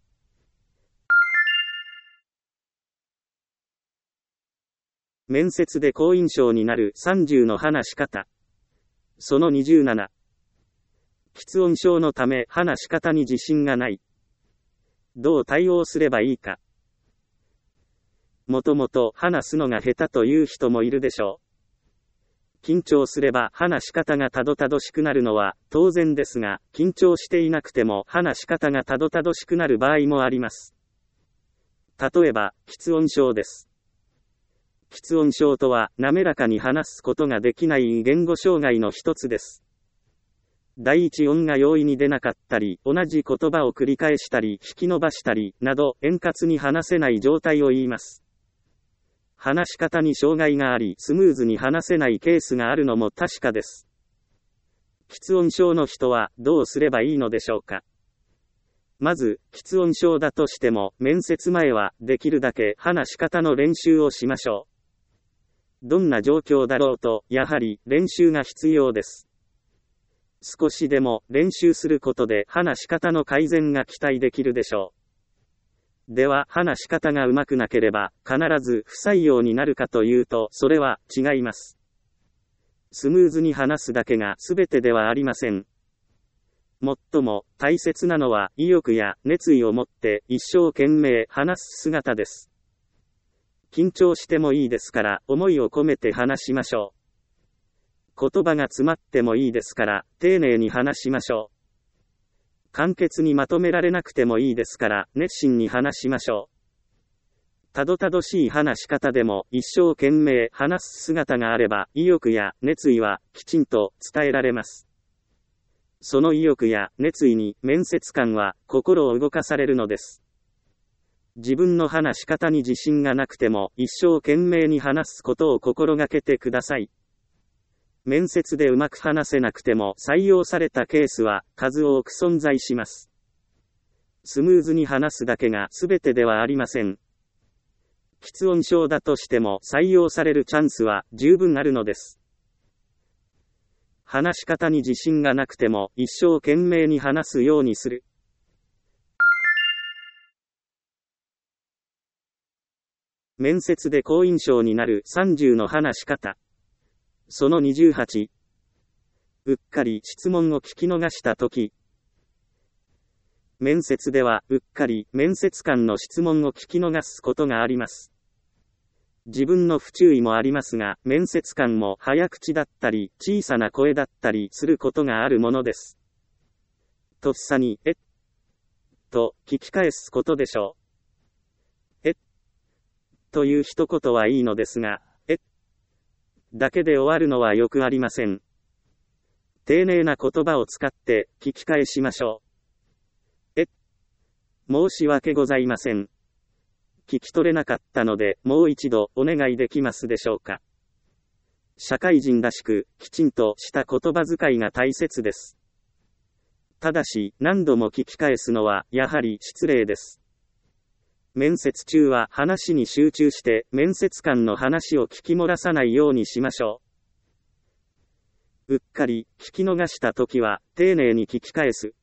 A: 面接で好印象になる30の話し方。その27。喫音症のため話し方に自信がない。どう対応すればいいか。もともと話すのが下手という人もいるでしょう。 緊張すれば話し方がたどたどしくなるのは当然ですが、緊張していなくても話し方がたどたどしくなる場合もあります。例えば、喫音症です。喫音症とは、滑らかに話すことができない言語障害の一つです。第一音が容易に出なかったり、同じ言葉を繰り返したり、引き伸ばしたり、など、円滑に話せない状態を言います。話し方に障害があり、スムーズに話せないケースがあるのも確かです。喫音症の人は、どうすればいいのでしょうか。まず、喫音症だとしても、面接前は、できるだけ話し方の練習をしましょう。どんな状況だろうと、やはり、練習が必要です。少しでも、練習することで、話し方の改善が期待できるでしょう。では、話し方が上手くなければ、必ず不採用になるかというと、それは、違います。スムーズに話すだけが全てではありません。最も大切なのは意欲や熱意を持って一生懸命話す姿です。緊張してもいいですから思いを込めて話しましょう。言葉が詰まってもいいですから丁寧に話しましょう。簡潔にまとめられなくてもいいですから熱心に話しましょう。たどたどしい話し方でも一生懸命話す姿があれば意欲や熱意はきちんと伝えられます。その意欲や熱意に面接官は心を動かされるのです。自分の話し方に自信がなくても一生懸命に話すことを心がけてください。面接でうまく話せなくても採用されたケースは数多く存在します。スムーズに話すだけが全てではありません。喫音症だとしても採用されるチャンスは十分あるのです。話し方に自信がなくても一生懸命に話すようにする。面接で好印象になる30の話し方。その28。うっかり質問を聞き逃したとき。面接ではうっかり面接官の質問を聞き逃すことがあります。自分の不注意もありますが、面接官も早口だったり、小さな声だったりすることがあるものです。とっさに、と聞き返すことでしょう。という一言はいいのですが、だけで終わるのはよくありません。丁寧な言葉を使って聞き返しましょう。申し訳ございません。聞き取れなかったので、もう一度お願いできますでしょうか。社会人らしく、きちんとした言葉遣いが大切です。ただし、何度も聞き返すのは、やはり失礼です。面接中は話に集中して、面接官の話を聞き漏らさないようにしましょう。うっかり、聞き逃したときは、丁寧に聞き返す。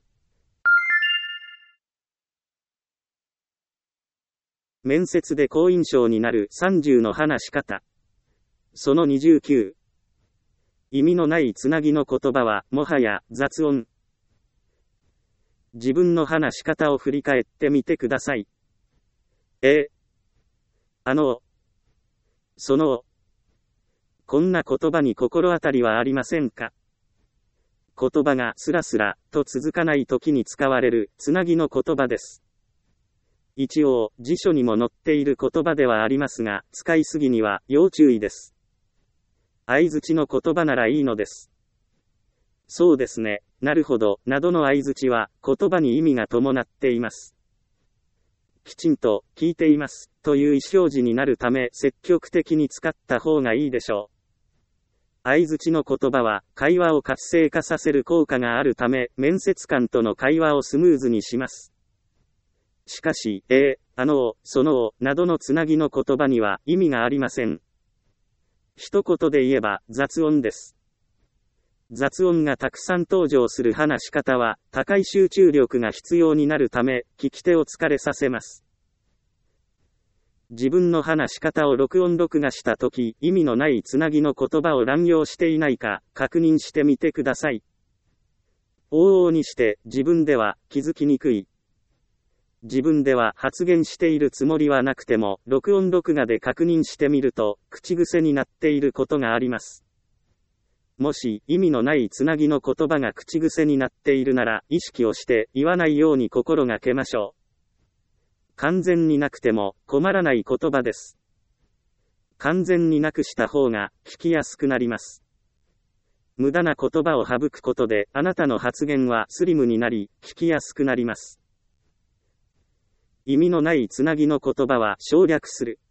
A: 面接で好印象になる30の話し方。その29。意味のないつなぎの言葉は、もはや雑音。自分の話し方を振り返ってみてください。こんな言葉に心当たりはありませんか？言葉がスラスラと続かない時に使われるつなぎの言葉です。一応、辞書にも載っている言葉ではありますが、使いすぎには要注意です。相槌の言葉ならいいのです。そうですね、なるほど、などの相槌は言葉に意味が伴っています。きちんと聞いていますという意思表示になるため積極的に使った方がいいでしょう。相槌の言葉は会話を活性化させる効果があるため面接官との会話をスムーズにします。しかし、などのつなぎの言葉には意味がありません。一言で言えば雑音です。雑音がたくさん登場する話し方は高い集中力が必要になるため聞き手を疲れさせます。自分の話し方を録音録画したとき、意味のないつなぎの言葉を乱用していないか確認してみてください。往々にして自分では気づきにくい。自分では発言しているつもりはなくても、録音録画で確認してみると、口癖になっていることがあります。 もし意味のないつなぎの言葉が口癖になっているなら、意識をして言わないように心がけましょう。完全になくても困らない言葉です。完全になくした方が聞きやすくなります。無駄な言葉を省くことで、あなたの発言はスリムになり、聞きやすくなります。意味のないつなぎの言葉は省略する。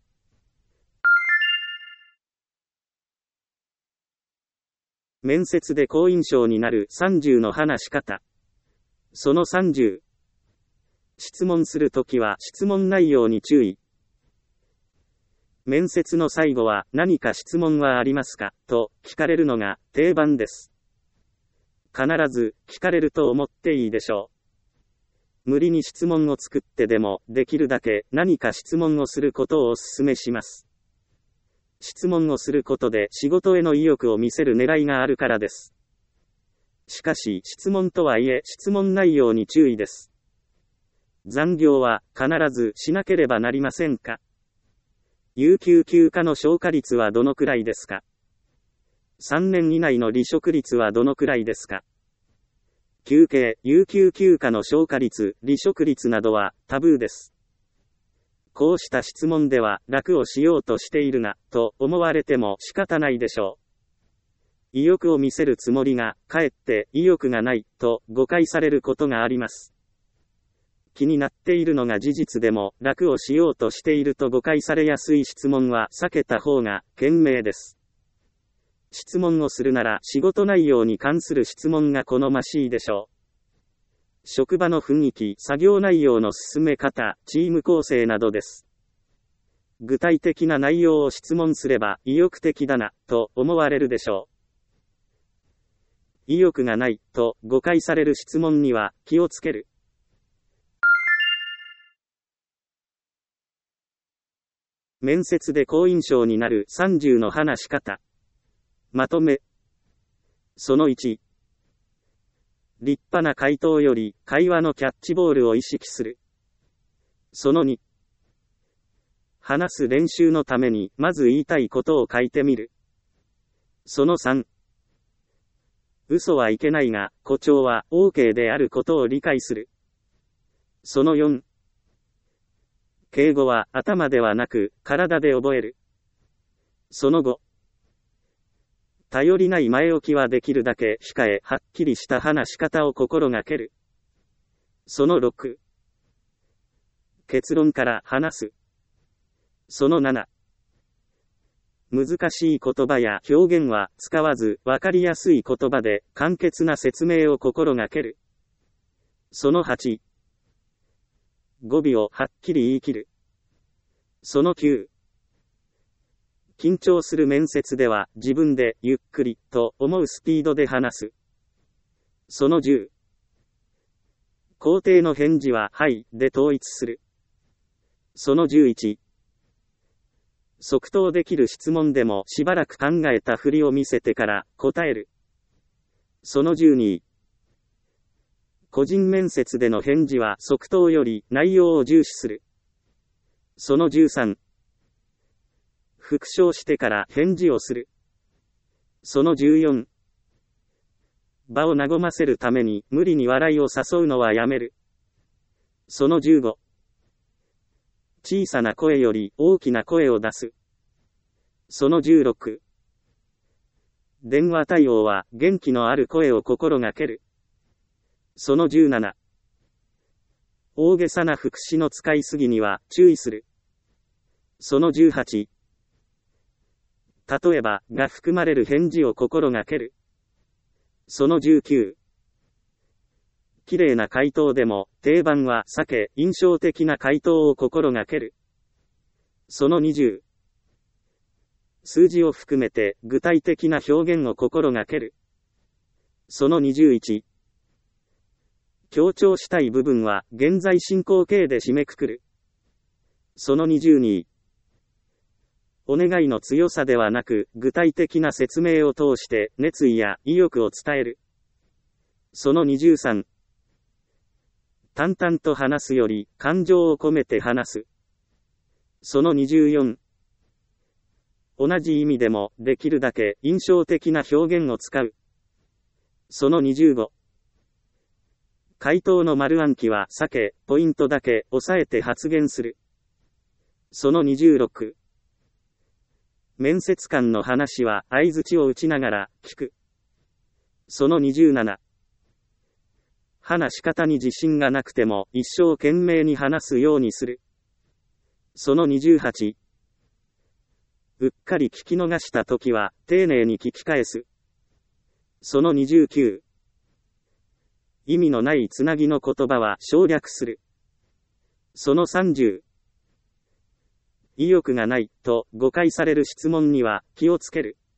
A: 面接で好印象になる30の話し方。その30。質問するときは質問内容に注意。面接の最後は何か質問はありますかと聞かれるのが定番です。必ず聞かれると思っていいでしょう。無理に質問を作ってでもできるだけ何か質問をすることをお勧めします。質問をすることで仕事への意欲を見せる狙いがあるからです。しかし質問とはいえ質問内容に注意です。残業は必ずしなければなりませんか？有給休暇の消化率はどのくらいですか？3年以内の離職率はどのくらいですか？休憩、有給休暇の消化率、離職率などはタブーです。こうした質問では楽をしようとしているな、と思われても仕方ないでしょう。意欲を見せるつもりが、かえって意欲がない、と誤解されることがあります。気になっているのが事実でも、楽をしようとしていると誤解されやすい質問は避けた方が賢明です。質問をするなら仕事内容に関する質問が好ましいでしょう。職場の雰囲気、作業内容の進め方、チーム構成などです。具体的な内容を質問すれば意欲的だな、と思われるでしょう。意欲がない、と誤解される質問には気をつける。面接で好印象になる30の話し方。まとめ。その1。立派な回答より会話のキャッチボールを意識する。その2。話す練習のためにまず言いたいことを書いてみる。その3。嘘はいけないが誇張は OK であることを理解する。その4。敬語は頭ではなく体で覚える。その5。頼りない前置きはできるだけ控え、はっきりした話し方を心がける。その6。結論から話す。その7。難しい言葉や表現は使わず、わかりやすい言葉で簡潔な説明を心がける。その8。語尾をはっきり言い切る。その9。緊張する面接では自分でゆっくりと思うスピードで話す。その10。肯定の返事ははいで統一する。その11。即答できる質問でもしばらく考えたふりを見せてから答える。その12。個人面接での返事は即答より内容を重視する。その13。復唱してから返事をする。その14。場を和ませるために無理に笑いを誘うのはやめる。その15。小さな声より大きな声を出す。その16。電話対応は元気のある声を心がける。その17。大げさな副詞の使いすぎには注意する。その18。例えばが含まれる返事を心がける。その19。綺麗な回答でも定番は避け、印象的な回答を心がける。その20。数字を含めて具体的な表現を心がける。その21。強調したい部分は現在進行形で締めくくる。その22。お願いの強さではなく、具体的な説明を通して熱意や意欲を伝える。その23。淡々と話すより感情を込めて話す。その24。 同じ意味でもできるだけ印象的な表現を使う。その25。回答の丸暗記は避け、ポイントだけ押さえて発言する。その26。面接官の話は相槌を打ちながら聞く。その27。話し方に自信がなくても一生懸命に話すようにする。その28。うっかり聞き逃したときは丁寧に聞き返す。その29。意味のないつなぎの言葉は省略する。その30。意欲がないと誤解される質問には気をつける。